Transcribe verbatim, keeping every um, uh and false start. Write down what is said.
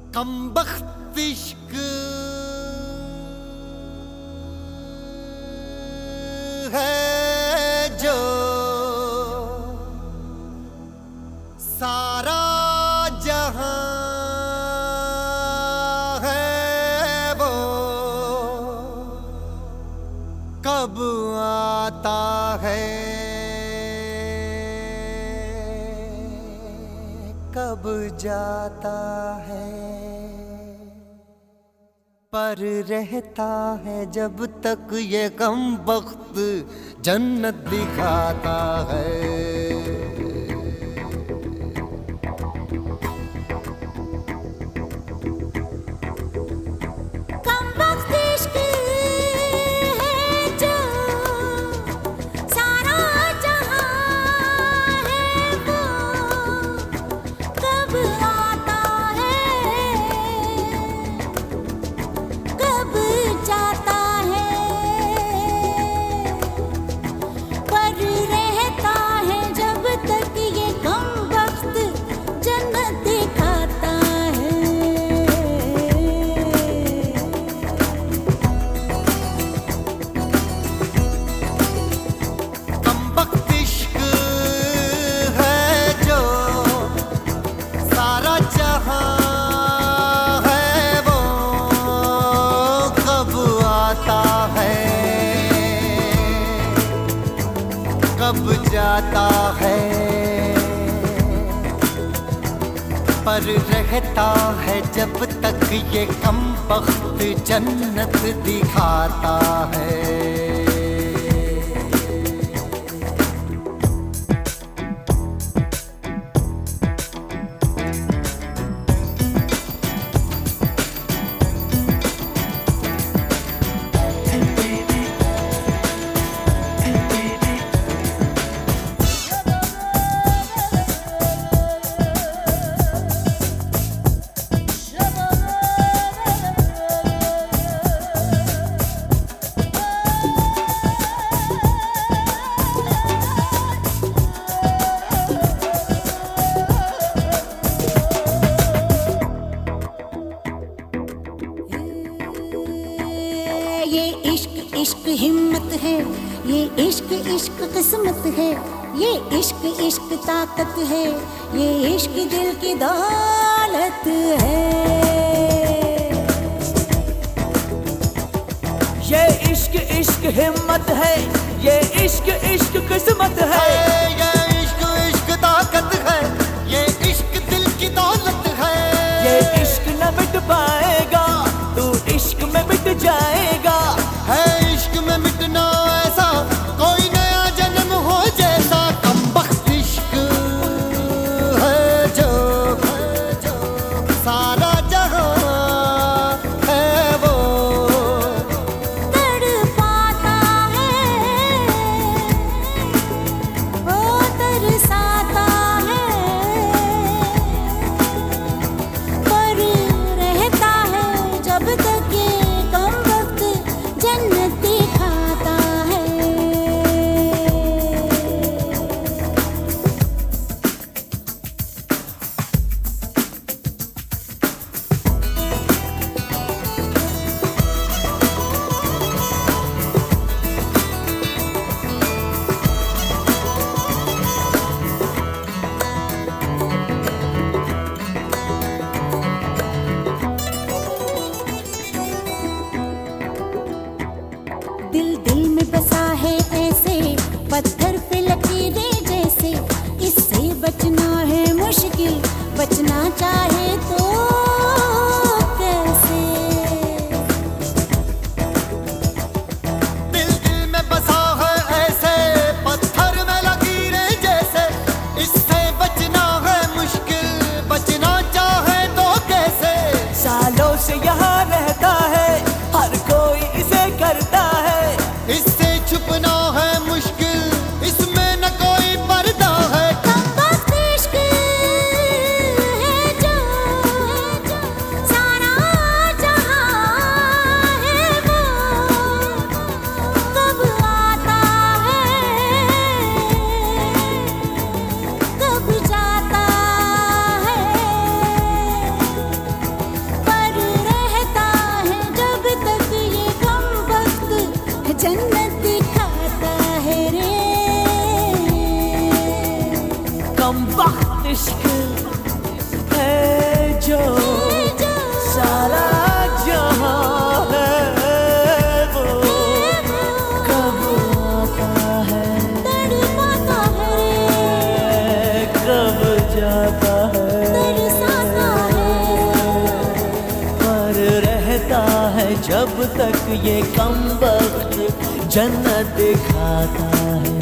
कमबख्त इश्क है जो सारा जहां है वो कब आता है कब जाता है, पर रहता है जब तक ये गम वक्त जन्नत दिखाता है। कब जाता है, पर रहता है जब तक ये कम वक्त जन्नत दिखाता है। ये इश्क इश्क हिम्मत है, ये इश्क इश्क किस्मत है, ये इश्क इश्क ताकत है, ये इश्क दिल की दौलत है। ये इश्क इश्क हिम्मत है, ये इश्क इश्क किस्मत है, ये इश्क इश्क ताकत है, ये इश्क दिल की दौलत है। ये इश्क न मिट पाएगा, तू इश्क में मिट जाएगा। है इश्क में मिटना ऐसा कोई नया जन्म हो जैसा, कमबख्त इश्क है जो सारा जहां है वो तड़पाता है, वो तरसाता है, पर रहता है जब तक ये कम वक्त जन्नत दिखाता है। इश्क है जो सारा जहां है वो कब आता है तड़पाता है, कब जाता है पर रहता है जब तक ये कमबख्त जन्नत दिखाता है।